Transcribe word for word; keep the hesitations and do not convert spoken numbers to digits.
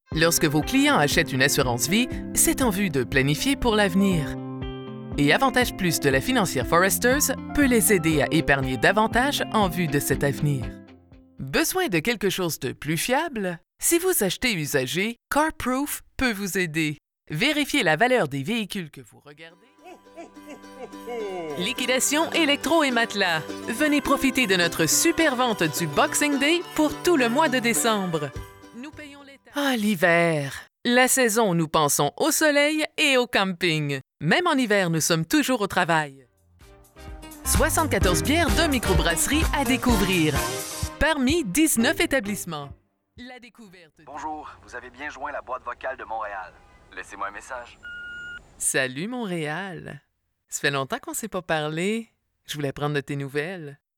Lorsque vos clients achètent une assurance vie, c'est en vue de planifier pour l'avenir. Et Avantage Plus de la financière Foresters peut les aider à épargner davantage en vue de cet avenir. Besoin de quelque chose de plus fiable? Si vous achetez usagé, CarProof peut vous aider. Vérifiez la valeur des véhicules que vous regardez. Liquidation électro et matelas. Venez profiter de notre super vente du Boxing Day pour tout le mois de décembre. Nous payons les taxes. Ah, l'hiver! La saison où nous pensons au soleil et au camping. Même en hiver, nous sommes toujours au travail. soixante-quatorze bières de microbrasserie à découvrir. Parmi dix-neuf établissements. La découverte. Bonjour, vous avez bien joint la boîte vocale de Montréal. Laissez-moi un message. Salut Montréal. Ça fait longtemps qu'on ne s'est pas parlé. Je voulais prendre de tes nouvelles.